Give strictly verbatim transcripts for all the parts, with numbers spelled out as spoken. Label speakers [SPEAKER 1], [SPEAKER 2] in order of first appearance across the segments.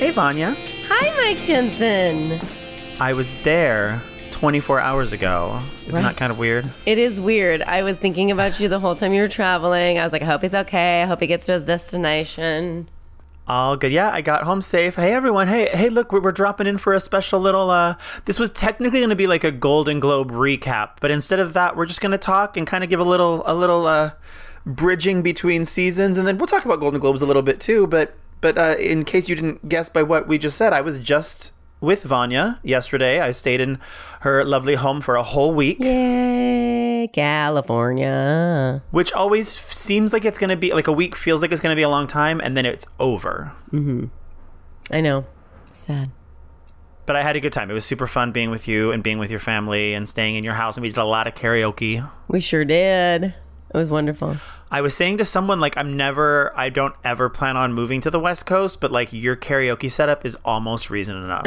[SPEAKER 1] Hey, Vanya.
[SPEAKER 2] Hi, Mike Jensen.
[SPEAKER 1] I was there twenty-four hours ago. Isn't
[SPEAKER 2] Right.
[SPEAKER 1] that kind of weird?
[SPEAKER 2] It is weird. I was thinking about you the whole time you were traveling. I was like, I hope he's okay. I hope he gets to his destination.
[SPEAKER 1] All good. Yeah, I got home safe. Hey, everyone. Hey, hey, look, we're, we're dropping in for a special little, uh, this was technically going to be like a Golden Globe recap, but instead of that, we're just going to talk and kind of give a little, a little, uh, bridging between seasons. And then we'll talk about Golden Globes a little bit too. But, but, uh, in case you didn't guess by what we just said, I was just with Vanya yesterday. I stayed in her lovely home for a whole week.
[SPEAKER 2] Yay, California.
[SPEAKER 1] Which always f- seems like it's going to be, like a week feels like it's going to be a long time, and then it's over.
[SPEAKER 2] Mm-hmm. I know. Sad.
[SPEAKER 1] But I had a good time. It was super fun being with you and being with your family and staying in your house, and we did a lot of karaoke.
[SPEAKER 2] We sure did. It was wonderful.
[SPEAKER 1] I was saying to someone, like, I'm never, I don't ever plan on moving to the West Coast, but, like, your karaoke setup is almost reason enough.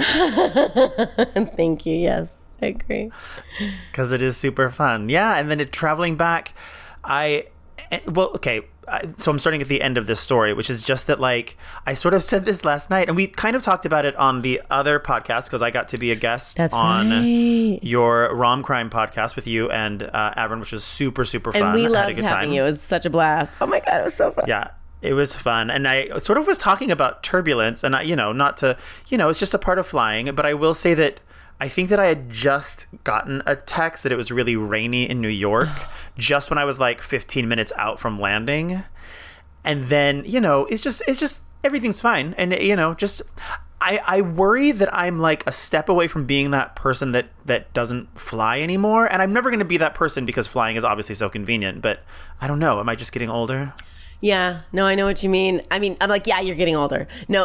[SPEAKER 2] Thank you. Yes, I agree.
[SPEAKER 1] Because it is super fun. Yeah, and then it, traveling back, I, well, okay, I, so I'm starting at the end of this story, which is just that, like, I sort of said this last night, and we kind of talked about it on the other podcast, because I got to be a guest
[SPEAKER 2] That's
[SPEAKER 1] on
[SPEAKER 2] right.
[SPEAKER 1] your Rom Crime podcast with you and uh, Avron, which was super, super fun.
[SPEAKER 2] And we
[SPEAKER 1] I had a
[SPEAKER 2] loved
[SPEAKER 1] good
[SPEAKER 2] having
[SPEAKER 1] time.
[SPEAKER 2] you. It was such a blast. Oh my God, it was so fun.
[SPEAKER 1] Yeah, it was fun. And I sort of was talking about turbulence, and I, you know, not to, you know, it's just a part of flying, but I will say that I think that I had just gotten a text that it was really rainy in New York just when I was like fifteen minutes out from landing. And then, you know, it's just, it's just, everything's fine. And, you know, just, I, I worry that I'm like a step away from being that person that, that doesn't fly anymore. And I'm never going to be that person because flying is obviously so convenient. But I don't know. Am I just getting older?
[SPEAKER 2] Yeah, no, I know what you mean. I mean, I'm like, yeah, you're getting older. No,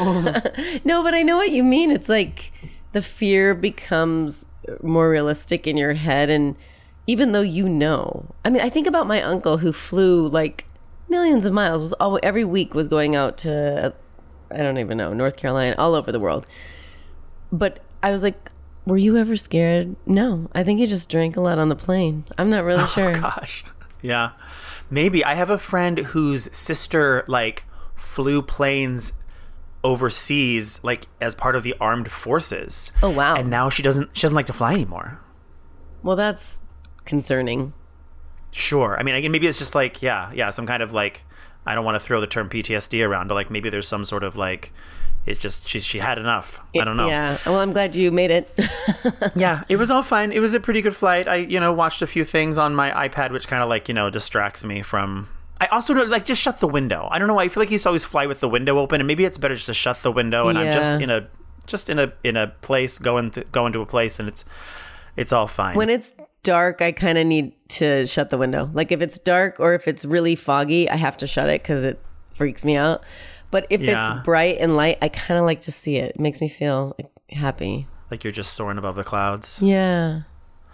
[SPEAKER 2] no, but I know what you mean. It's like the fear becomes more realistic in your head. And even though you know, I mean, I think about my uncle who flew like millions of miles, was all, every week was going out to, I don't even know, North Carolina, all over the world. But I was like, were you ever scared? No, I think he just drank a lot on the plane. I'm not really sure.
[SPEAKER 1] Oh, gosh. Yeah. Maybe. I have a friend whose sister, like, flew planes overseas, like, as part of the armed forces.
[SPEAKER 2] Oh, wow.
[SPEAKER 1] And now she doesn't, she doesn't like to fly anymore.
[SPEAKER 2] Well, that's concerning.
[SPEAKER 1] Sure. I mean, again, maybe it's just like, yeah, yeah, some kind of like, I don't want to throw the term P T S D around, but like maybe there's some sort of like, it's just, she, she had enough. I don't know.
[SPEAKER 2] Yeah. Well, I'm glad you made it.
[SPEAKER 1] Yeah, it was all fine. It was a pretty good flight. I, you know, watched a few things on my iPad, which kind of like, you know, distracts me from, I also don't like, just shut the window. I don't know why. I feel like I used to always fly with the window open, and maybe it's better just to shut the window. And I'm just
[SPEAKER 2] Yeah.
[SPEAKER 1] in a, just in a, in a place, going to, going to a place, and it's, it's all fine.
[SPEAKER 2] When it's dark, I kind of need to shut the window. Like if it's dark or if it's really foggy, I have to shut it because it freaks me out. But if
[SPEAKER 1] Yeah.
[SPEAKER 2] it's bright and light, I kind of like to see it. It makes me feel like, happy.
[SPEAKER 1] Like you're just soaring above the clouds.
[SPEAKER 2] Yeah.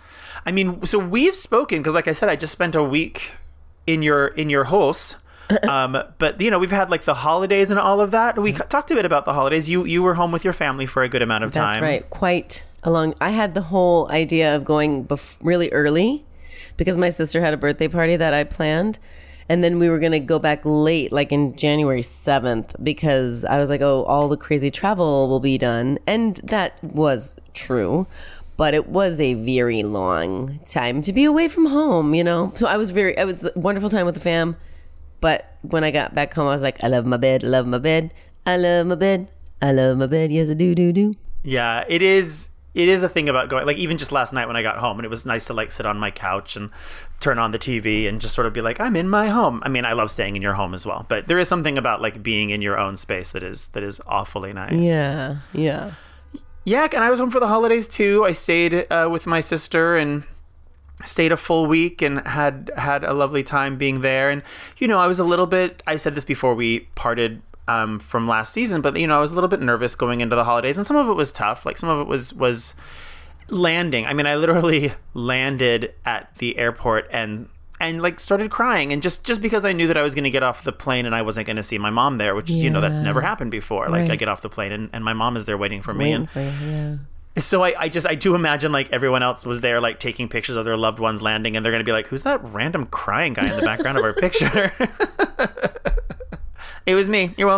[SPEAKER 1] I mean, so we've spoken because, like I said, I just spent a week in your in your house. um, but you know, we've had like the holidays and all of that. We talked a bit about the holidays. You you were home with your family for a good amount of time.
[SPEAKER 2] That's right. Quite a long. I had the whole idea of going bef- really early because my sister had a birthday party that I planned. And then we were going to go back late, like in January seventh, because I was like, oh, all the crazy travel will be done. And that was true. But it was a very long time to be away from home, you know? So I was very, it was a wonderful time with the fam. But when I got back home, I was like, I love my bed, I love my bed, I love my bed, I love my bed, yes, I do, do, do.
[SPEAKER 1] Yeah, it is. It is a thing about going, like, even just last night when I got home, and it was nice to like sit on my couch and turn on the T V and just sort of be like, I'm in my home. I mean, I love staying in your home as well, but there is something about like being in your own space that is that is awfully nice.
[SPEAKER 2] Yeah, yeah.
[SPEAKER 1] Yeah, and I was home for the holidays too. I stayed uh, with my sister and stayed a full week and had had a lovely time being there. And you know, I was a little bit, I said this before we parted um, from last season, but you know, I was a little bit nervous going into the holidays, and some of it was tough. Like some of it was was landing. I mean, I literally landed at the airport and and like started crying, and just just because I knew that I was going to get off the plane and I wasn't going to see my mom there, which, yeah. you know, that's never happened before. Like, right. I get off the plane and, and my mom is there waiting for
[SPEAKER 2] Just
[SPEAKER 1] me.
[SPEAKER 2] waiting
[SPEAKER 1] And
[SPEAKER 2] for you, yeah.
[SPEAKER 1] so I, I just, I do imagine like everyone else was there, like taking pictures of their loved ones landing, and they're going to be like, who's that random crying guy in the background of our picture? It was me. You're welcome.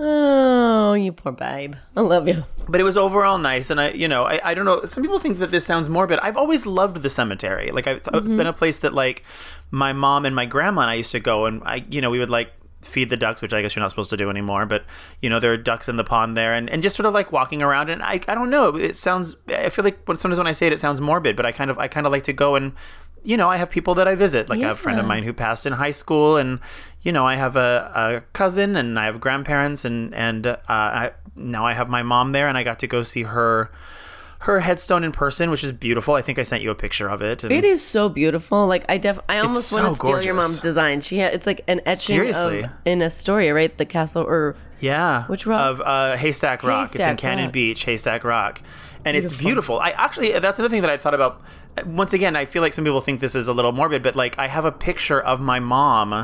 [SPEAKER 2] Oh, you poor babe. I love you.
[SPEAKER 1] But it was overall nice, and I, you know, I, I don't know. Some people think that this sounds morbid. I've always loved the cemetery. Like, I've, mm-hmm. it's been a place that, like, my mom and my grandma and I used to go, and I, you know, we would like feed the ducks, which I guess you're not supposed to do anymore. But you know, there are ducks in the pond there, and, and just sort of like walking around. And I, I don't know. It sounds. I feel like when sometimes when I say it, it sounds morbid. But I kind of, I kind of like to go and. You know, I have people that I visit. Like, yeah. I have a friend of mine who passed in high school, and you know, I have a, a cousin, and I have grandparents, and and uh, I, now I have my mom there, and I got to go see her her headstone in person, which is beautiful. I think I sent you a picture of it. And
[SPEAKER 2] it is so beautiful. Like, I def I almost
[SPEAKER 1] so
[SPEAKER 2] want to steal
[SPEAKER 1] gorgeous.
[SPEAKER 2] your mom's design. She ha- it's like an etching
[SPEAKER 1] Seriously.
[SPEAKER 2] of in Astoria, right? The castle or
[SPEAKER 1] yeah,
[SPEAKER 2] which rock?
[SPEAKER 1] Of uh, Haystack Rock.
[SPEAKER 2] Haystack
[SPEAKER 1] it's in Cannon
[SPEAKER 2] Rock.
[SPEAKER 1] Beach, Haystack Rock. And
[SPEAKER 2] Beautiful.
[SPEAKER 1] It's beautiful. I actually, that's another thing that I thought about. Once again, I feel like some people think this is a little morbid, but like I have a picture of my mom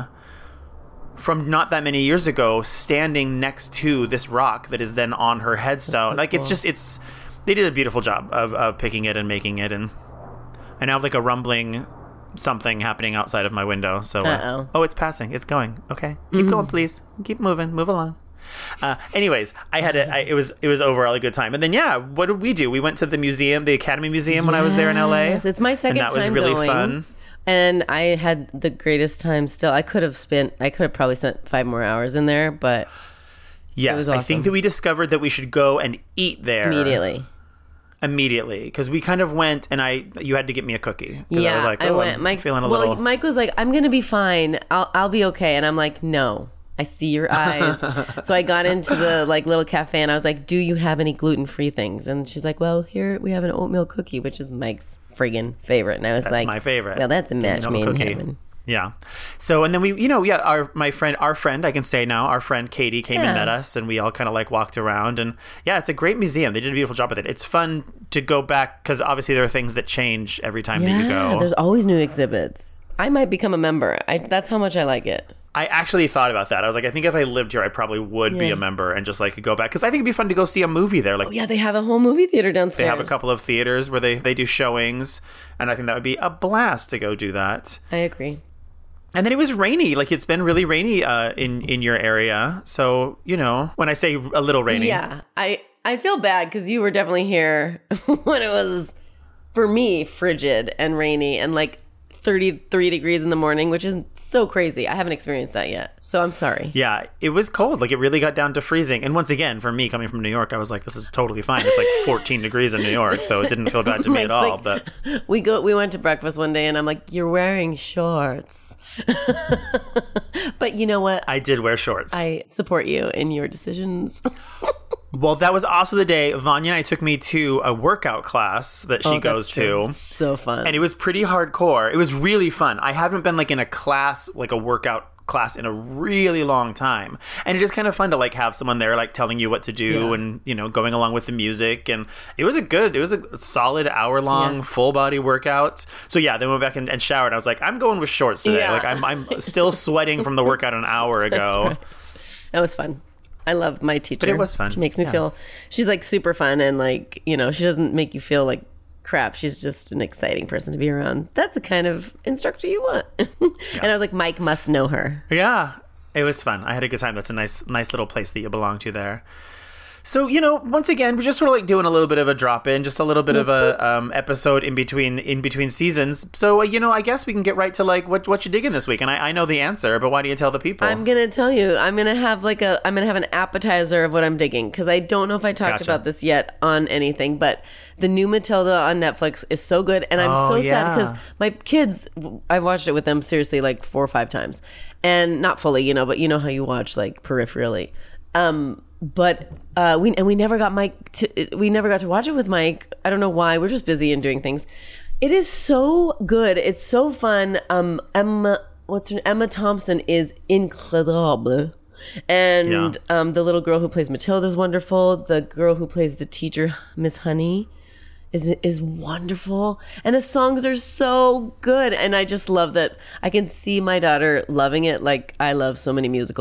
[SPEAKER 1] from not that many years ago standing next to this rock that is then on her headstone. So like cool. It's just, it's, they did a beautiful job of, of picking it and making it. And I now have like a rumbling something happening outside of my window. So, uh, oh, it's passing. It's going. Okay. Keep mm-hmm. going, please. Keep moving. Move along. Uh, anyways, I had a, I, it was it was overall a good time, and then yeah, what did we do? We went to the museum, the Academy Museum, when yes. I was there in L A.
[SPEAKER 2] It's my second
[SPEAKER 1] and that
[SPEAKER 2] time
[SPEAKER 1] was really
[SPEAKER 2] going,
[SPEAKER 1] fun,
[SPEAKER 2] and I had the greatest time. Still, I could have spent, I could have probably spent five more hours in there, but
[SPEAKER 1] yes,
[SPEAKER 2] it was awesome.
[SPEAKER 1] I think that we discovered that we should go and eat there
[SPEAKER 2] immediately.
[SPEAKER 1] Immediately, because we kind of went, and I you had to get me a cookie.
[SPEAKER 2] Yeah,
[SPEAKER 1] I was like, oh,
[SPEAKER 2] I went.
[SPEAKER 1] I'm
[SPEAKER 2] Mike's,
[SPEAKER 1] feeling a
[SPEAKER 2] well,
[SPEAKER 1] little.
[SPEAKER 2] Mike was like, I'm gonna be fine. I'll I'll be okay, and I'm like, no. I see your eyes. So I got into the like little cafe and I was like, do you have any gluten-free things? And she's like, well, here we have an oatmeal cookie, which is Mike's friggin' favorite. And I was
[SPEAKER 1] that's
[SPEAKER 2] like,
[SPEAKER 1] my favorite.
[SPEAKER 2] Well, that's a match made in
[SPEAKER 1] cookie.
[SPEAKER 2] heaven.
[SPEAKER 1] Yeah. So, and then we, you know, yeah, our, my friend, our friend, I can say now, our friend Katie came yeah. and met us, and we all kind of like walked around, and yeah, it's a great museum. They did a beautiful job with it. It's fun to go back because obviously there are things that change every time
[SPEAKER 2] yeah,
[SPEAKER 1] that you go.
[SPEAKER 2] There's always new exhibits. I might become a member. I, that's how much I like it.
[SPEAKER 1] I actually thought about that. I was like, I think if I lived here, I probably would yeah. be a member and just like go back. Because I think it'd be fun to go see a movie there. Like,
[SPEAKER 2] oh, yeah, they have a whole movie theater downstairs.
[SPEAKER 1] They have a couple of theaters where they, they do showings. And I think that would be a blast to go do that.
[SPEAKER 2] I agree.
[SPEAKER 1] And then it was rainy. Like, it's been really rainy uh, in, in your area. So, you know, when I say a little rainy.
[SPEAKER 2] Yeah, I, I feel bad because you were definitely here when it was, for me, frigid and rainy and like thirty-three degrees in the morning, which is so crazy. I haven't experienced that yet. So I'm sorry.
[SPEAKER 1] Yeah, it was cold. Like, it really got down to freezing. And once again, for me coming from New York, I was like, this is totally fine. It's like fourteen degrees in New York, so it didn't feel bad to me at all.
[SPEAKER 2] Like,
[SPEAKER 1] but
[SPEAKER 2] we go we went to breakfast one day and I'm like, you're wearing shorts. But you know what?
[SPEAKER 1] I did wear shorts.
[SPEAKER 2] I support you in your decisions.
[SPEAKER 1] Well, that was also the day Vanya and I took me to a workout class that she
[SPEAKER 2] oh,
[SPEAKER 1] goes
[SPEAKER 2] to.
[SPEAKER 1] It's
[SPEAKER 2] so fun.
[SPEAKER 1] And it was pretty hardcore. It was really fun. I haven't been like in a class, like a workout class in a really long time. And it is kind of fun to like have someone there like telling you what to do yeah. and, you know, going along with the music. And it was a good, it was a solid hour long yeah. full body workout. So yeah, then we went back and, and showered. I was like, I'm going with shorts today. Yeah. Like I'm, I'm still sweating from the workout an hour ago.
[SPEAKER 2] Right. That was fun. I love my teacher.
[SPEAKER 1] But it was fun.
[SPEAKER 2] She makes me yeah. feel, she's like super fun and like, you know, she doesn't make you feel like crap. She's just an exciting person to be around. That's the kind of instructor you want. yeah. And I was like, Mike must know her.
[SPEAKER 1] Yeah, it was fun. I had a good time. That's a nice, nice little place that you belong to there. So, you know, once again, we're just sort of like doing a little bit of a drop in, just a little bit of a um, episode in between in between seasons. So, uh, you know, I guess we can get right to like what what you digging this week. And I, I know the answer, but why do you tell the people?
[SPEAKER 2] I'm gonna tell you. I'm gonna have like a. I'm gonna have an appetizer of what I'm digging because I don't know if I talked
[SPEAKER 1] Gotcha.
[SPEAKER 2] about this yet on anything. But the new Matilda on Netflix is so good, and I'm
[SPEAKER 1] oh,
[SPEAKER 2] so
[SPEAKER 1] yeah.
[SPEAKER 2] sad because my kids. I've watched it with them seriously like four or five times, and not fully, you know, but you know how you watch like peripherally. Um, But uh, we and we never got Mike. To, we never got to watch it with Mike. I don't know why. We're just busy and doing things. It is so good. It's so fun. Um, Emma, what's her name? Emma Thompson is incredible, and
[SPEAKER 1] Yeah.
[SPEAKER 2] um, the little girl who plays Matilda is wonderful. The girl who plays the teacher, Miss Honey, is is wonderful, and the songs are so good. And I just love that I can see my daughter loving it, like I love so many musicals.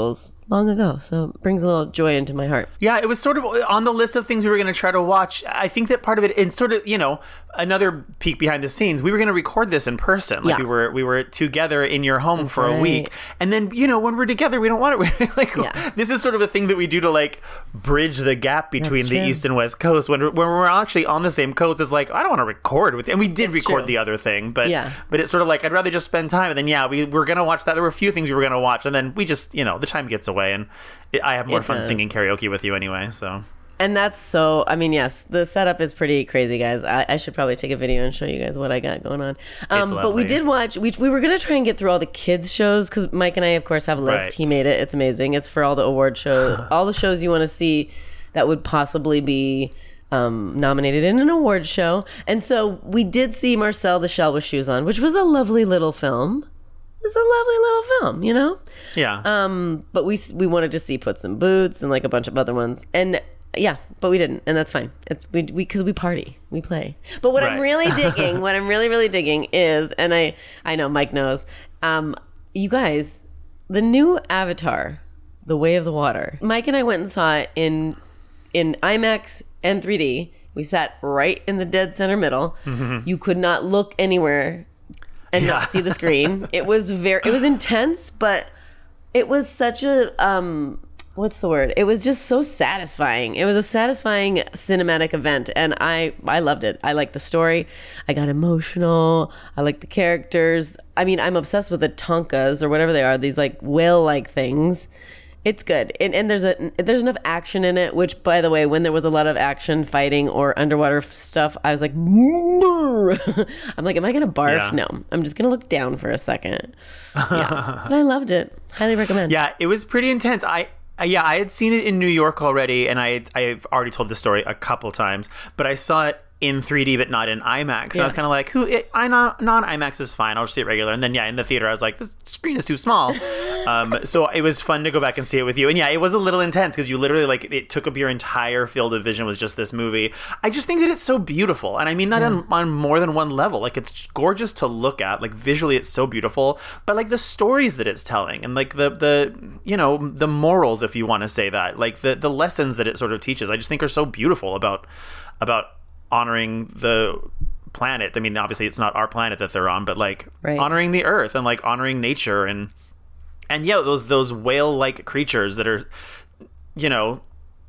[SPEAKER 2] long ago. So it brings a little joy into my heart.
[SPEAKER 1] Yeah, it was sort of on the list of things we were going to try to watch. I think that part of it, and sort of, you know, another peek behind the scenes, we were going to record this in person. Like
[SPEAKER 2] Yeah.
[SPEAKER 1] we were we were together in your home
[SPEAKER 2] That's
[SPEAKER 1] for a
[SPEAKER 2] right.
[SPEAKER 1] week. And then, you know, when we're together, we don't want it. like
[SPEAKER 2] Yeah.
[SPEAKER 1] This is sort of a thing that we do to like bridge the gap between
[SPEAKER 2] That's
[SPEAKER 1] the
[SPEAKER 2] true.
[SPEAKER 1] East and West Coast. When, when we're actually on the same coast, it's like, I don't want to record with you. And we did
[SPEAKER 2] It's
[SPEAKER 1] record
[SPEAKER 2] true.
[SPEAKER 1] the other thing, but
[SPEAKER 2] Yeah.
[SPEAKER 1] but it's sort of like, I'd rather just spend time. And then, yeah, we were going to watch that. There were a few things we were going to watch. And then we just, you know, the time gets away. And it, I have more
[SPEAKER 2] It
[SPEAKER 1] fun
[SPEAKER 2] does.
[SPEAKER 1] singing karaoke with you anyway, so...
[SPEAKER 2] And that's so, I mean, yes, the setup is pretty crazy, guys. I, I should probably take a video and show you guys what I got going on. Um, but we
[SPEAKER 1] lovely.
[SPEAKER 2] did watch, we, we were going to try and get through all the kids' shows because Mike and I, of course, have a list.
[SPEAKER 1] Right.
[SPEAKER 2] He made it. It's amazing. It's for all the award shows, all the shows you want to see that would possibly be um, nominated in an award show. And so we did see Marcel the Shell with Shoes On, which was a lovely little film. It's a lovely little film, you know?
[SPEAKER 1] Yeah.
[SPEAKER 2] Um, but we we wanted to see Puss in Boots and like a bunch of other ones, and yeah, but we didn't, and that's fine. It's we we because we party, we play. But what I'm
[SPEAKER 1] Right.
[SPEAKER 2] really digging, what I'm really really digging is, and I I know Mike knows, um, you guys, the new Avatar, The Way of the Water. Mike and I went and saw it in in IMAX and three D. We sat right in the dead center middle. You could not look anywhere and
[SPEAKER 1] Yeah.
[SPEAKER 2] not see the screen. It was very, it was intense, but it was such a, um, what's the word? It was just so satisfying. It was a satisfying cinematic event, and I, I loved it. I liked the story. I got emotional. I liked the characters. I mean, I'm obsessed with the Tonkas or whatever they are. These like whale-like things. It's good, and, and there's a there's enough action in it. Which, by the way, when there was a lot of action, fighting, or underwater f- stuff, I was like, I'm like, am I gonna barf?
[SPEAKER 1] Yeah.
[SPEAKER 2] No, I'm just gonna look down for a second. Yeah, but I loved it. Highly recommend.
[SPEAKER 1] Yeah, it was pretty intense. I, I yeah, I had seen it in New York already, and I I've already told the story a couple times, but I saw it in three D but not in IMAX. And
[SPEAKER 2] Yeah.
[SPEAKER 1] I was kind of like, who it, I non non IMAX is fine. I'll just see it regular. And then yeah, in the theater I was like, this screen is too small. um, so it was fun to go back and see it with you. And yeah, it was a little intense because you literally like it took up your entire field of vision was just this movie. I just think that it's so beautiful, and I mean that on, on more than one level. Like it's gorgeous to look at. Like visually, it's so beautiful. But like the stories that it's telling, and like the the you know the morals, if you want to say that, like the the lessons that it sort of teaches, I just think are so beautiful about about. honoring the planet. I mean, obviously it's not our planet that they're on, but like
[SPEAKER 2] Right.
[SPEAKER 1] honoring the earth and like honoring nature and and yeah, those those whale-like creatures that are, you know,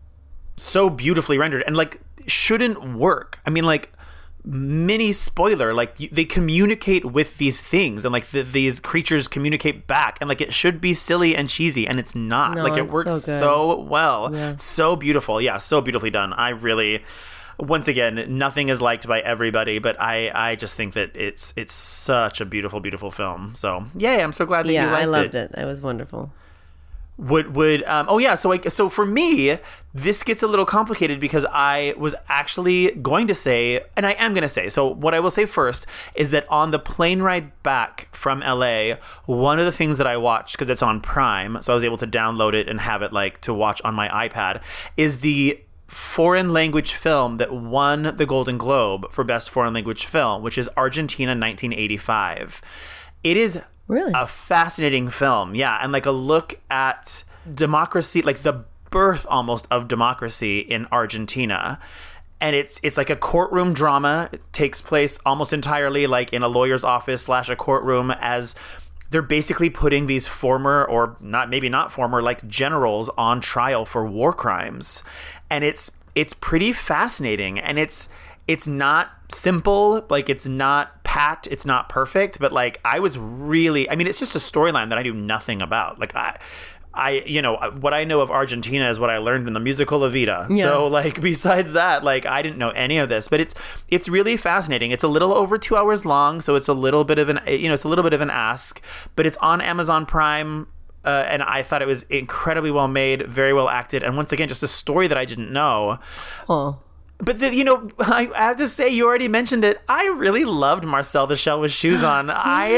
[SPEAKER 1] so beautifully rendered and like shouldn't work. I mean, like mini spoiler, like y- they communicate with these things and like the, these creatures communicate back, and like it should be silly and cheesy, and it's not.
[SPEAKER 2] No,
[SPEAKER 1] like it
[SPEAKER 2] it's
[SPEAKER 1] works
[SPEAKER 2] so good.
[SPEAKER 1] so well,
[SPEAKER 2] Yeah.
[SPEAKER 1] so beautiful. Yeah, so beautifully done. I really. Once again, nothing is liked by everybody, but I, I just think that it's it's such a beautiful, beautiful film. So, yay, I'm so glad that you
[SPEAKER 2] Yeah,
[SPEAKER 1] liked
[SPEAKER 2] I loved
[SPEAKER 1] it.
[SPEAKER 2] it. It was wonderful.
[SPEAKER 1] Would would um oh yeah, so like so for me, this gets a little complicated because I was actually going to say, and I am going to say, so what I will say first is that on the plane ride back from L A, one of the things that I watched, because it's on Prime, so I was able to download it and have it like to watch on my iPad, is the foreign language film that won the Golden Globe for Best Foreign Language Film, which is Argentina nineteen eighty-five. It is
[SPEAKER 2] Really?
[SPEAKER 1] a fascinating film, yeah, and like a look at democracy, like the birth almost of democracy in Argentina. And it's it's like a courtroom drama. It takes place almost entirely like in a lawyer's office slash a courtroom, as they're basically putting these former, or not maybe not former, like generals on trial for war crimes. And it's it's pretty fascinating, and it's it's not simple, like it's not pat, it's not perfect, but like I was really, I mean, it's just a storyline that I knew nothing about. Like I I, you know, what I know of Argentina is what I learned in the musical Evita.
[SPEAKER 2] Yeah.
[SPEAKER 1] So, like, besides that, like, I didn't know any of this. But it's it's really fascinating. It's a little over two hours long, so it's a little bit of an, you know, it's a little bit of an ask. But it's on Amazon Prime, uh, and I thought it was incredibly well made, very well acted, and once again, just a story that I didn't know.
[SPEAKER 2] Oh.
[SPEAKER 1] But, the, you know, I I have to say, you already mentioned it. I really loved Marcel the Shell with Shoes On.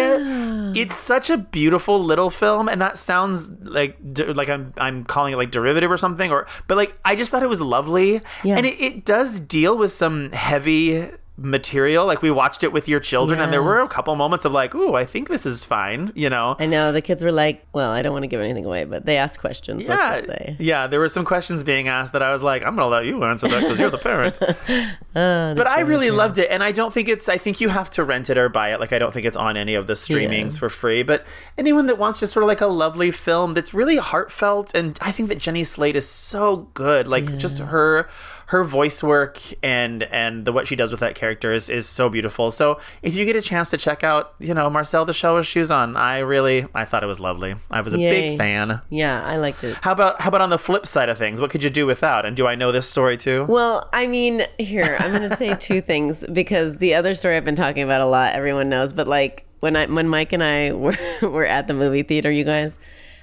[SPEAKER 1] I, it's such a beautiful little film, and that sounds like like I'm I'm calling it like derivative or something, or but like I just thought it was lovely,
[SPEAKER 2] Yeah.
[SPEAKER 1] and it, it does deal with some heavy material. Like we watched it with your children
[SPEAKER 2] Yes.
[SPEAKER 1] and there were a couple moments of like, ooh, I think this is fine, you know?
[SPEAKER 2] I know the kids were like, well, I don't want to give anything away, but they asked questions. Let's
[SPEAKER 1] Yeah,
[SPEAKER 2] just say.
[SPEAKER 1] yeah, there were some questions being asked that I was like, I'm gonna let you answer that because you're the parent.
[SPEAKER 2] Uh,
[SPEAKER 1] But I really loved it, and I don't think it's. I think you have to rent it or buy it. Like I don't think it's on any of the streamings
[SPEAKER 2] Yeah.
[SPEAKER 1] for free. But anyone that wants just sort of like a lovely film that's really heartfelt, and I think that Jenny Slate is so good. Like just her her voice work and and the what she does with that character is is so beautiful. So if you get a chance to check out, you know, Marcel the Shell with Shoes On, I really I thought it was lovely. I was a
[SPEAKER 2] Yay.
[SPEAKER 1] big fan.
[SPEAKER 2] Yeah, I liked it.
[SPEAKER 1] How about how about on the flip side of things? What could you do without? And do I know this story too?
[SPEAKER 2] Well, I mean, here, I'm going to say two things because the other story I've been talking about a lot, everyone knows, but like when I when Mike and I were, were at the movie theater, you guys,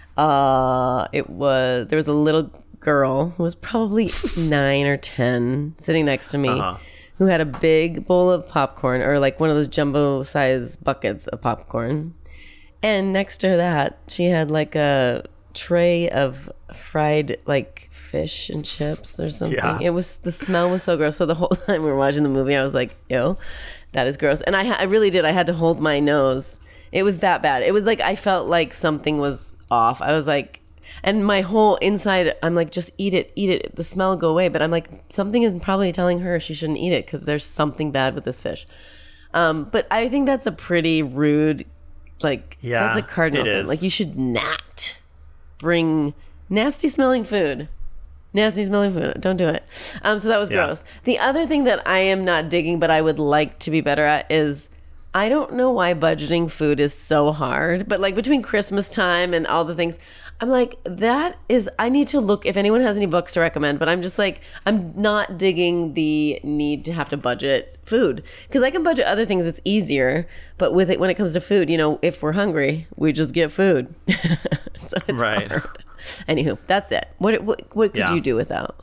[SPEAKER 2] uh, it was, there was a little girl who was probably nine or ten sitting next to me
[SPEAKER 1] Uh-huh.
[SPEAKER 2] who had a big bowl of popcorn or like one of those jumbo size buckets of popcorn. And next to that, she had like a tray of fried like fish and chips or something.
[SPEAKER 1] Yeah.
[SPEAKER 2] It was, the smell was so gross. So the whole time we were watching the movie, I was like, ew, that is gross. And I, ha- I really did. I had to hold my nose. It was that bad. It was like, I felt like something was off. I was like, and my whole inside, I'm like, just eat it, eat it. The smell will go away. But I'm like, something is probably telling her she shouldn't eat it because there's something bad with this fish. Um, but I think that's a pretty rude, like,
[SPEAKER 1] Yeah,
[SPEAKER 2] that's a cardinal
[SPEAKER 1] it
[SPEAKER 2] sin.
[SPEAKER 1] is.
[SPEAKER 2] Like, you should not bring nasty smelling food. Nasty smelling food. Don't do it. Um, so that was
[SPEAKER 1] Yeah.
[SPEAKER 2] gross. The other thing that I am not digging, but I would like to be better at is I don't know why budgeting food is so hard, but like between Christmas time and all the things, I'm like, that is, I need to look if anyone has any books to recommend, but I'm just like, I'm not digging the need to have to budget food because I can budget other things. It's easier, but with it, when it comes to food, you know, if we're hungry, we just get food. So it's
[SPEAKER 1] Right.
[SPEAKER 2] hard. Anywho, that's it. What, what, what could
[SPEAKER 1] Yeah.
[SPEAKER 2] you do without?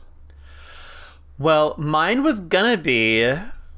[SPEAKER 1] Well, mine was gonna be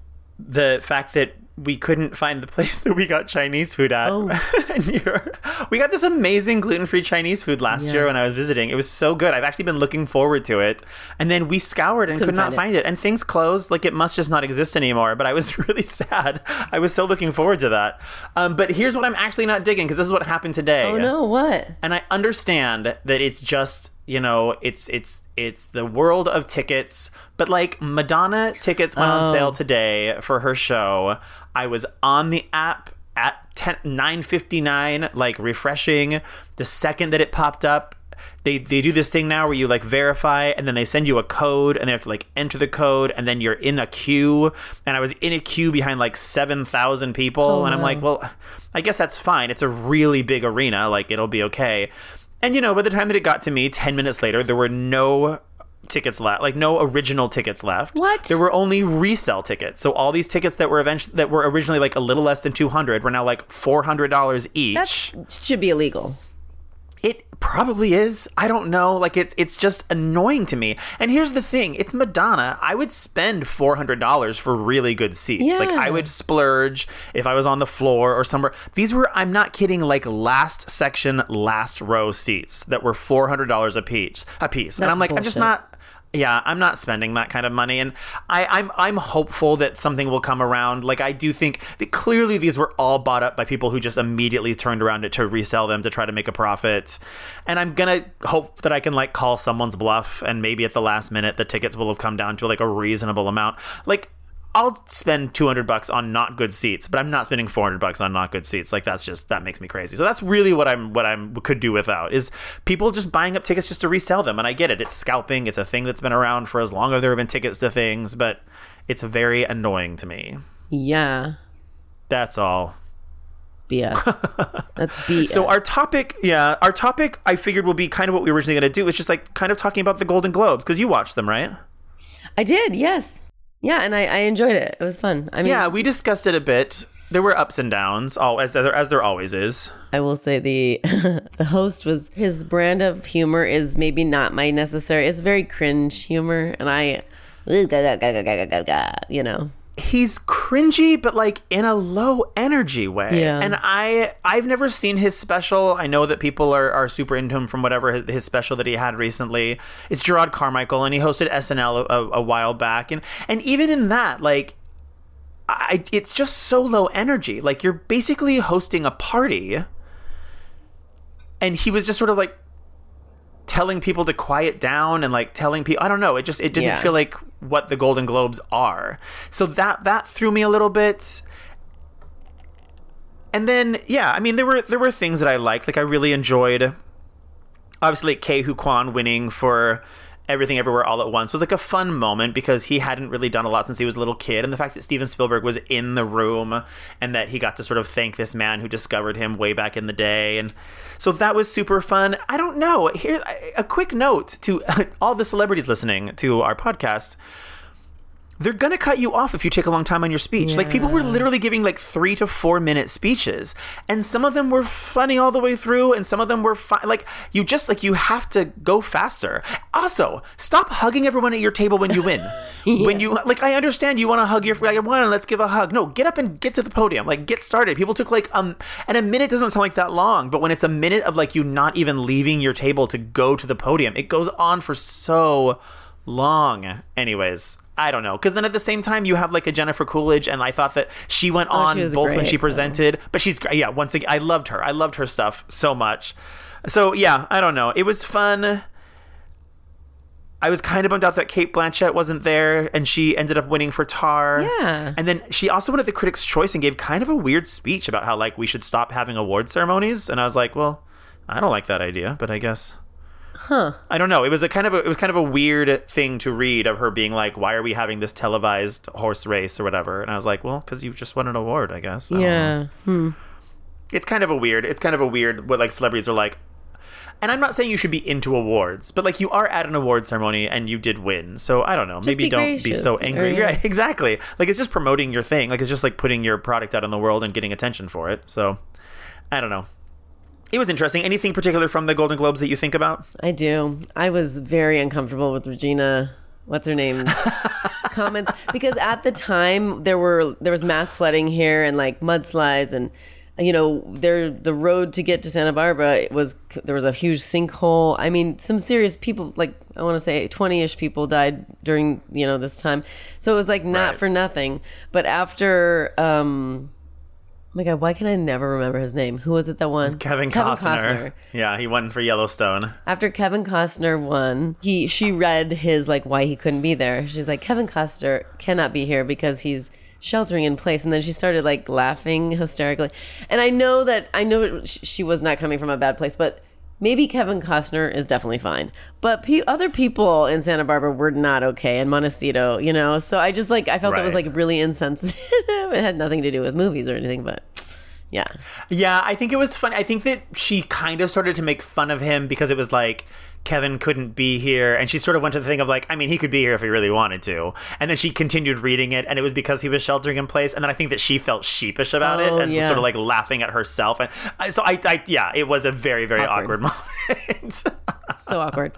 [SPEAKER 1] the fact that we couldn't find the place that we got Chinese food at.
[SPEAKER 2] Oh.
[SPEAKER 1] Near- we got this amazing gluten-free Chinese food last
[SPEAKER 2] Yeah.
[SPEAKER 1] year when I was visiting. It was so good. I've actually been looking forward to it. And then we scoured and
[SPEAKER 2] Couldn't
[SPEAKER 1] could not
[SPEAKER 2] find
[SPEAKER 1] find it. And things closed. Like it must just not exist anymore. But I was really sad. I was so looking forward to that. Um, but here's what I'm actually not digging because this is what happened today.
[SPEAKER 2] Oh no, what?
[SPEAKER 1] And I understand that it's just, you know, it's it's it's the world of tickets, but like Madonna tickets went on
[SPEAKER 2] Oh.
[SPEAKER 1] sale today for her show. I was on the app at nine fifty-nine, like refreshing. The second that it popped up, they they do this thing now where you like verify and then they send you a code and they have to like enter the code and then you're in a queue. And I was in a queue behind like seven thousand people.
[SPEAKER 2] Oh,
[SPEAKER 1] and I'm
[SPEAKER 2] wow.
[SPEAKER 1] like, well, I guess that's fine. It's a really big arena. Like it'll be okay. And, you know, by the time that it got to me, ten minutes later, there were no tickets left, like no original tickets left.
[SPEAKER 2] What?
[SPEAKER 1] There were only resale tickets. So all these tickets that were eventually, that were originally like a little less than two hundred were now like four hundred dollars each.
[SPEAKER 2] That should be illegal.
[SPEAKER 1] It probably is. I don't know. Like it's it's just annoying to me. And here's the thing: it's Madonna. I would spend four hundred dollars for really good seats. Like
[SPEAKER 2] Yeah.
[SPEAKER 1] I would splurge if I was on the floor or somewhere. These were, I'm not kidding, like last section, last row seats that were four hundred dollars a piece. A piece. And
[SPEAKER 2] That's
[SPEAKER 1] I'm like, I'm just
[SPEAKER 2] bullshit.
[SPEAKER 1] not. Yeah, I'm not spending that kind of money, and I, I'm I'm hopeful that something will come around. Like I do think that clearly these were all bought up by people who just immediately turned around it to resell them to try to make a profit. And I'm gonna hope that I can like call someone's bluff, and maybe at the last minute the tickets will have come down to like a reasonable amount. Like I'll spend two hundred bucks on not good seats, but I'm not spending four hundred bucks on not good seats. Like that's just, that makes me crazy. So that's really what I'm, what I'm could do without is people just buying up tickets just to resell them. And I get it. It's scalping. It's a thing that's been around for as long as there have been tickets to things, but it's very annoying to me.
[SPEAKER 2] Yeah.
[SPEAKER 1] That's all.
[SPEAKER 2] It's B S. That's B S.
[SPEAKER 1] So our topic, yeah, our topic I figured will be kind of what we were originally going to do. It's just like kind of talking about the Golden Globes because you watched them, right?
[SPEAKER 2] I did, yes. Yeah, and I, I enjoyed it. It was fun. I mean,
[SPEAKER 1] Yeah, we discussed it a bit. There were ups and downs, all as there as there always is.
[SPEAKER 2] I will say the the host was, his brand of humor is maybe not my necessary. It's very cringe humor, and I, you know.
[SPEAKER 1] He's cringy, but like in a low energy way.
[SPEAKER 2] Yeah.
[SPEAKER 1] And I I've never seen his special. I know that people are, are super into him from whatever his, his special that he had recently. It's Gerard Carmichael, and he hosted S N L a, a, a while back, and and even in that, like, I, it's just so low energy. Like, you're basically hosting a party, and he was just sort of like telling people to quiet down and like telling people, I don't know, it just it didn't
[SPEAKER 2] Yeah.
[SPEAKER 1] feel like what the Golden Globes are. So that that threw me a little bit. And then yeah, I mean there were there were things that I liked. Like I really enjoyed, obviously, like, Ke Huy Quan winning for Everything Everywhere All at Once was like a fun moment because he hadn't really done a lot since he was a little kid, and the fact that Steven Spielberg was in the room and that he got to sort of thank this man who discovered him way back in the day, and so that was super fun. I don't know. Here, a quick note to all the celebrities listening to our podcast. They're going to cut you off if you take a long time on your speech.
[SPEAKER 2] Yeah.
[SPEAKER 1] Like, people were literally giving like three to four minute speeches, and some of them were funny all the way through, and some of them were fi- like, you just like, you have to go faster. Also, stop hugging everyone at your table when you win. yeah. When you, like, I understand you want to hug your friend, and let's give a hug. No, get up and get to the podium. Like, get started. People took like, um, and a minute doesn't sound like that long, but when it's a minute of like you not even leaving your table to go to the podium, it goes on for so long. Anyways, I don't know, because then at the same time you have like a Jennifer Coolidge, and I thought that she went
[SPEAKER 2] Oh,
[SPEAKER 1] on
[SPEAKER 2] she was
[SPEAKER 1] both when
[SPEAKER 2] great,
[SPEAKER 1] she presented, though. But she's yeah. Once again, I loved her. I loved her stuff so much. So yeah, I don't know. It was fun. I was kind of bummed out that Cate Blanchett wasn't there, and she ended up winning for Tar.
[SPEAKER 2] Yeah.
[SPEAKER 1] And then she also won at the Critics' Choice and gave kind of a weird speech about how like we should stop having award ceremonies. And I was like, well, I don't like that idea, but I guess.
[SPEAKER 2] Huh.
[SPEAKER 1] I don't know. It was a kind of a, it was kind of a weird thing to read of her being like, "Why are we having this televised horse race or whatever?" And I was like, "Well, because you've just won an award, I guess." I don't know.
[SPEAKER 2] Yeah. Hmm.
[SPEAKER 1] It's kind of a weird. It's kind of a weird what like celebrities are like. And I'm not saying you should be into awards, but like you are at an award ceremony and you did win. So I don't know.
[SPEAKER 2] Just
[SPEAKER 1] maybe
[SPEAKER 2] be
[SPEAKER 1] don't be
[SPEAKER 2] gracious,
[SPEAKER 1] so angry.
[SPEAKER 2] or-
[SPEAKER 1] Yeah, exactly. Like it's just promoting your thing. Like it's just like putting your product out in the world and getting attention for it. So I don't know. It was interesting. Anything particular from the Golden Globes that you think about?
[SPEAKER 2] I do. I was very uncomfortable with Regina, what's her name, comments, because at the time there were there was mass flooding here and like mudslides, and you know there the road to get to Santa Barbara was there was a huge sinkhole. I mean, some serious people, like I want to say twenty-ish people died during you know this time, so it was like not
[SPEAKER 1] Right.
[SPEAKER 2] for nothing. But after. um Oh my God, why can I never remember his name? Who was it that won?
[SPEAKER 1] Kevin, Costner. Yeah, he won for Yellowstone.
[SPEAKER 2] After Kevin Costner won, he she read his like why he couldn't be there. She's like, Kevin Costner cannot be here because he's sheltering in place. And then she started like laughing hysterically. And I know that I know sh- she was not coming from a bad place, but maybe Kevin Costner is definitely fine. But pe- other people in Santa Barbara were not okay, and Montecito, you know. So I just like I felt that was
[SPEAKER 1] Right.
[SPEAKER 2] like really insensitive. It had nothing to do with movies or anything, but yeah.
[SPEAKER 1] Yeah, I think it was funny. I think that she kind of started to make fun of him because it was like Kevin couldn't be here, and she sort of went to the thing of like, I mean, he could be here if he really wanted to. And then she continued reading it, and it was because he was sheltering in place. And then I think that she felt sheepish about it
[SPEAKER 2] Oh,
[SPEAKER 1] and was
[SPEAKER 2] yeah.
[SPEAKER 1] sort of like laughing at herself. And I, so I, I, yeah, it was a very, very awkward,
[SPEAKER 2] Awkward.
[SPEAKER 1] moment.
[SPEAKER 2] So awkward.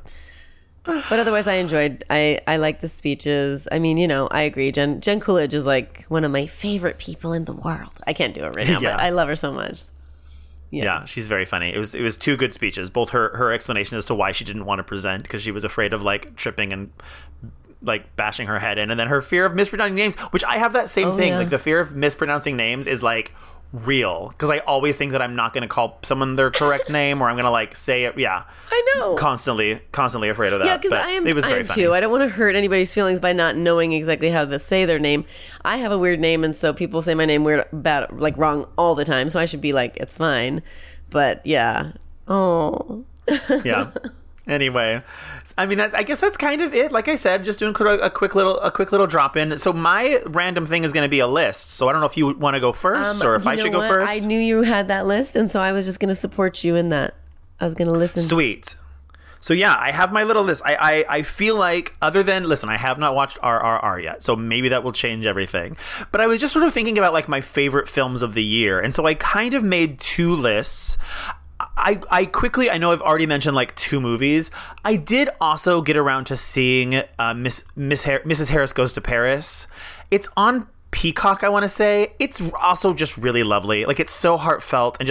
[SPEAKER 2] But otherwise, I enjoyed. I I like the speeches. I mean, you know, I agree. Jen Jen Coolidge is like one of my favorite people in the world. I can't do it right now,
[SPEAKER 1] Yeah.
[SPEAKER 2] but I love her so much. Yeah.
[SPEAKER 1] Yeah, she's very funny. It was it was two good speeches. Both her her explanation as to why she didn't want to present because she was afraid of like tripping and like bashing her head in, and then her fear of mispronouncing names, which I have that same
[SPEAKER 2] Oh,
[SPEAKER 1] thing.
[SPEAKER 2] yeah.
[SPEAKER 1] Like the fear of mispronouncing names is like real because I always think that I'm not going to call someone their correct name, or I'm going to like say it. Yeah,
[SPEAKER 2] I know.
[SPEAKER 1] constantly constantly afraid of that.
[SPEAKER 2] Yeah, because
[SPEAKER 1] But
[SPEAKER 2] I am.
[SPEAKER 1] It was
[SPEAKER 2] I
[SPEAKER 1] very
[SPEAKER 2] am
[SPEAKER 1] funny.
[SPEAKER 2] too. I don't want to hurt anybody's feelings by not knowing exactly how to say their name. I have a weird name, and so people say my name weird, bad, like wrong all the time. So I should be like, it's fine. But yeah. Oh.
[SPEAKER 1] Yeah. Anyway, I mean, that, I guess that's kind of it. Like I said, just doing a, a quick little, a quick little drop in. So my random thing is going to be a list. So I don't know if you want to go first, or if
[SPEAKER 2] Um, You
[SPEAKER 1] I
[SPEAKER 2] know
[SPEAKER 1] should go
[SPEAKER 2] what?
[SPEAKER 1] first.
[SPEAKER 2] I knew you had that list, and so I was just going to support you in that. I was going to listen.
[SPEAKER 1] Sweet. So yeah, I have my little list. I, I I feel like other than listen, I have not watched R R R yet, so maybe that will change everything. But I was just sort of thinking about like my favorite films of the year, and so I kind of made two lists. I, I quickly, I know I've already mentioned like two movies. I did also get around to seeing uh, Miss Miss Har- Missus Harris Goes to Paris. It's on Peacock, I want to say. It's also just really lovely. Like it's so heartfelt and just like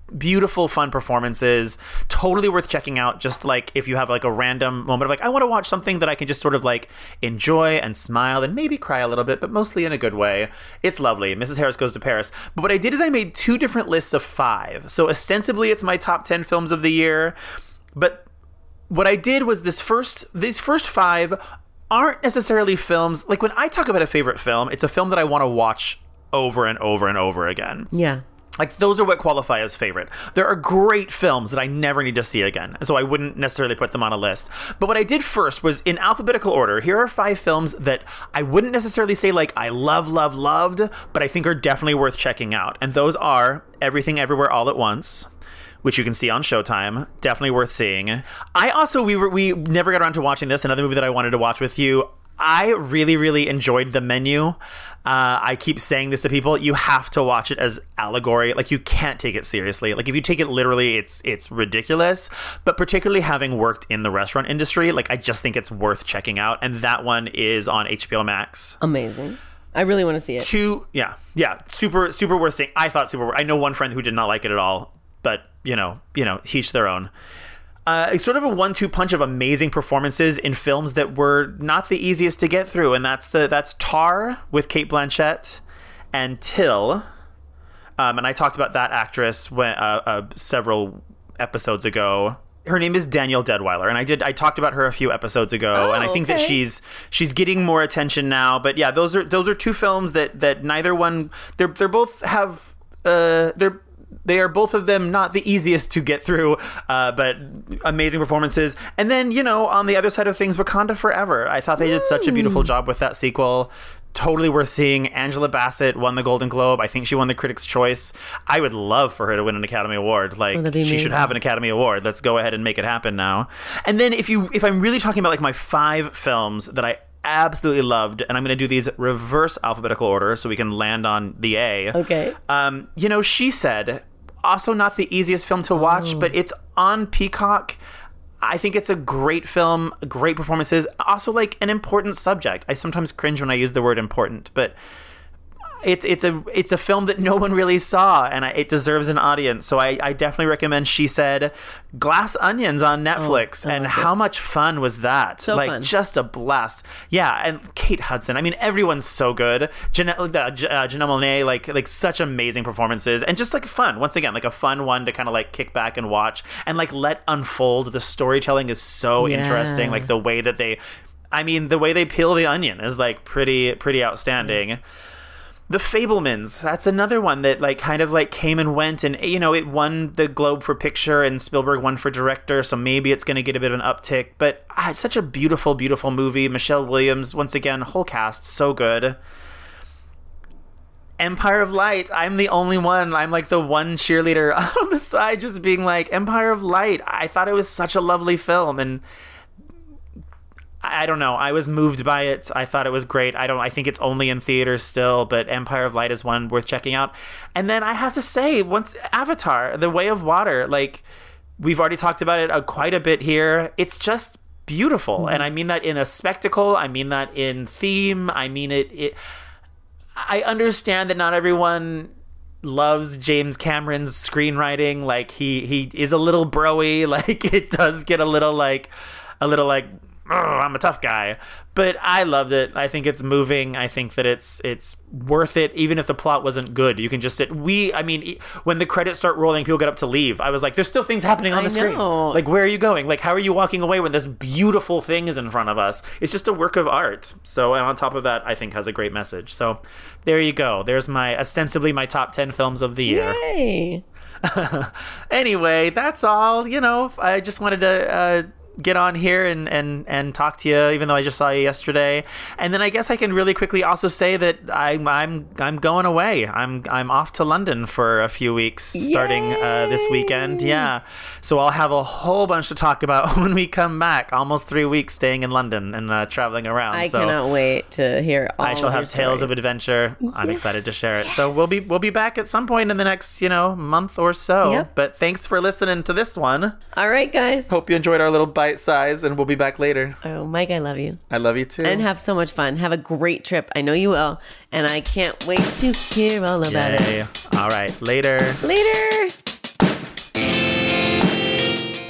[SPEAKER 1] beautiful, fun performances. Totally worth checking out. Just like if you have like a random moment of like, I want to watch something that I can just sort of like enjoy and smile and maybe cry a little bit, but mostly in a good way. It's lovely. Missus Harris Goes to Paris. But what I did is I made two different lists of five. So ostensibly it's my top ten films of the year. But what I did was this first, these first five aren't necessarily films. Like when I talk about a favorite film, it's a film that I want to watch over and over and over again.
[SPEAKER 2] Yeah.
[SPEAKER 1] Like, those are what qualify as favorite. There are great films that I never need to see again, so I wouldn't necessarily put them on a list. But what I did first was, in alphabetical order, here are five films that I wouldn't necessarily say, like, I love, love, loved, but I think are definitely worth checking out. And those are Everything Everywhere All at Once, which you can see on Showtime. Definitely worth seeing. I also, we were we never got around to watching this, another movie that I wanted to watch with you. I really, really enjoyed The Menu. Uh, I keep saying this to people. You have to watch it as allegory. Like, you can't take it seriously. Like, if you take it literally, it's it's ridiculous. But particularly having worked in the restaurant industry, like, I just think it's worth checking out. And that one is on H B O Max.
[SPEAKER 2] Amazing. I really want to see it.
[SPEAKER 1] Two, yeah, yeah, super, super worth seeing. I thought super worth. I know one friend who did not like it at all, but, you know, you know, each their own. Uh, it's sort of a one two punch of amazing performances in films that were not the easiest to get through, and that's the that's Tar with Cate Blanchett and Till. Um, and I talked about that actress when, uh, uh, several episodes ago. Her name is Danielle Deadwyler, and I did I talked about her a few episodes ago,
[SPEAKER 2] oh,
[SPEAKER 1] and I think
[SPEAKER 2] okay.
[SPEAKER 1] that she's she's getting more attention now. But yeah, those are those are two films that that neither one they're they're both have uh, they're. They are both of them not the easiest to get through, uh, but amazing performances. And then, you know, on the other side of things, Wakanda Forever. I thought they did such a beautiful job with that sequel. Totally worth seeing. Angela Bassett won the Golden Globe. I think she won the Critics' Choice. I would love for her to win an Academy Award. Like,
[SPEAKER 2] oh,
[SPEAKER 1] she should have an Academy Award. Let's go ahead and make it happen now. And then if you, if I'm really talking about like my five films that I absolutely loved, and I'm going to do these reverse alphabetical order so we can land on the A.
[SPEAKER 2] Okay.
[SPEAKER 1] Um, you know, She Said, also not the easiest film to watch, oh. but it's on Peacock. I think it's a great film, great performances, also like an important subject. I sometimes cringe when I use the word important, but it's it's a it's a film that no one really saw, and I, it deserves an audience. So I, I definitely recommend She Said. Glass Onions on Netflix, oh, and how much fun was that?
[SPEAKER 2] So
[SPEAKER 1] like
[SPEAKER 2] fun.
[SPEAKER 1] Just a blast. Yeah, and Kate Hudson. I mean, everyone's so good. Janelle, uh, uh, Janelle Monáe, like like such amazing performances, and just like fun. Once again, like a fun one to kind of like kick back and watch, and like let unfold. The storytelling is so
[SPEAKER 2] yeah.
[SPEAKER 1] interesting. Like the way that they, I mean, the way they peel the onion is like pretty pretty outstanding. Mm. The Fabelmans, that's another one that like kind of like came and went, and you know, it won the Globe for picture and Spielberg won for director, so maybe it's going to get a bit of an uptick, but ah, it's such a beautiful, beautiful movie. Michelle Williams, once again, whole cast, so good. Empire of Light, I'm the only one, I'm like the one cheerleader on the side just being like, Empire of Light, I thought it was such a lovely film, and I don't know. I was moved by it. I thought it was great. I don't. I think it's only in theaters still, but Empire of Light is one worth checking out. And then I have to say, once Avatar: The Way of Water, like we've already talked about it uh, quite a bit here. It's just beautiful, mm-hmm. and I mean that in a spectacle. I mean that in theme. I mean it. It. I understand that not everyone loves James Cameron's screenwriting. Like he he is a little bro-y. Like it does get a little like a little like. I'm a tough guy, but I loved it. I think it's moving. I think that it's it's worth it, even if the plot wasn't good. You can just sit. We, I mean, when the credits start rolling, people get up to leave. I was like, there's still things happening on
[SPEAKER 2] I
[SPEAKER 1] the screen.
[SPEAKER 2] know.
[SPEAKER 1] Like, where are you going? Like, how are you walking away when this beautiful thing is in front of us? It's just a work of art. So, and on top of that, I think has a great message. So, there you go. There's my ostensibly my top ten films of the year.
[SPEAKER 2] Yay!
[SPEAKER 1] Anyway, that's all. You know, I just wanted to. Uh, get on here and, and, and talk to you, even though I just saw you yesterday. And then I guess I can really quickly also say that I'm I'm I'm going away. I'm I'm off to London for a few weeks starting uh, this weekend. Yeah, so I'll have a whole bunch to talk about when we come back. Almost three weeks staying in London and uh, traveling around.
[SPEAKER 2] I
[SPEAKER 1] so
[SPEAKER 2] cannot wait to hear all
[SPEAKER 1] I shall
[SPEAKER 2] of
[SPEAKER 1] have
[SPEAKER 2] your
[SPEAKER 1] tales
[SPEAKER 2] story.
[SPEAKER 1] of adventure.
[SPEAKER 2] Yes,
[SPEAKER 1] I'm excited to share it.
[SPEAKER 2] yes.
[SPEAKER 1] So we'll be we'll be back at some point in the next, you know, month or so.
[SPEAKER 2] Yep.
[SPEAKER 1] But thanks for listening to this one.
[SPEAKER 2] All right, guys.
[SPEAKER 1] Hope you enjoyed our little bite size, and we'll be back later.
[SPEAKER 2] Oh, Mike, I love you.
[SPEAKER 1] I love you too.
[SPEAKER 2] And have so much fun. Have a great trip. I know you will. And I can't wait to hear all about
[SPEAKER 1] Yay.
[SPEAKER 2] it.
[SPEAKER 1] All right. Later.
[SPEAKER 2] Later.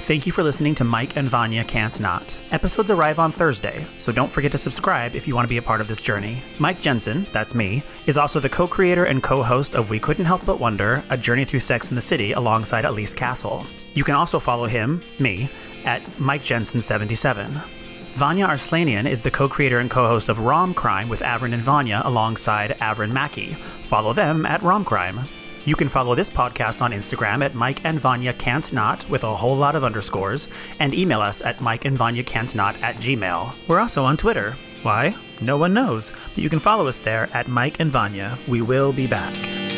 [SPEAKER 1] Thank you for listening to Mike and Vanya Can't Not. Episodes arrive on Thursday, so don't forget to subscribe if you want to be a part of this journey. Mike Jensen, that's me, is also the co-creator and co-host of We Couldn't Help But Wonder, A Journey Through Sex and the City alongside Elise Castle. You can also follow him, me, at Mike Jensen seventy-seven. Vanya Arslanian is the co-creator and co-host of Rom Crime with Avrin and Vanya alongside Avrin Mackey. Follow them at Rom Crime. You can follow this podcast on Instagram at Mike and Vanya Can't Not with a whole lot of underscores, and email us at Mike and Vanya Can't Not at Gmail. We're also on Twitter. Why? No one knows, but you can follow us there at Mike and Vanya. We will be back.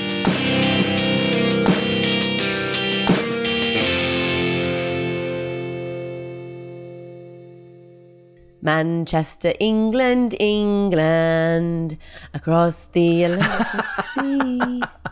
[SPEAKER 2] Manchester, England, England, across the Atlantic Sea.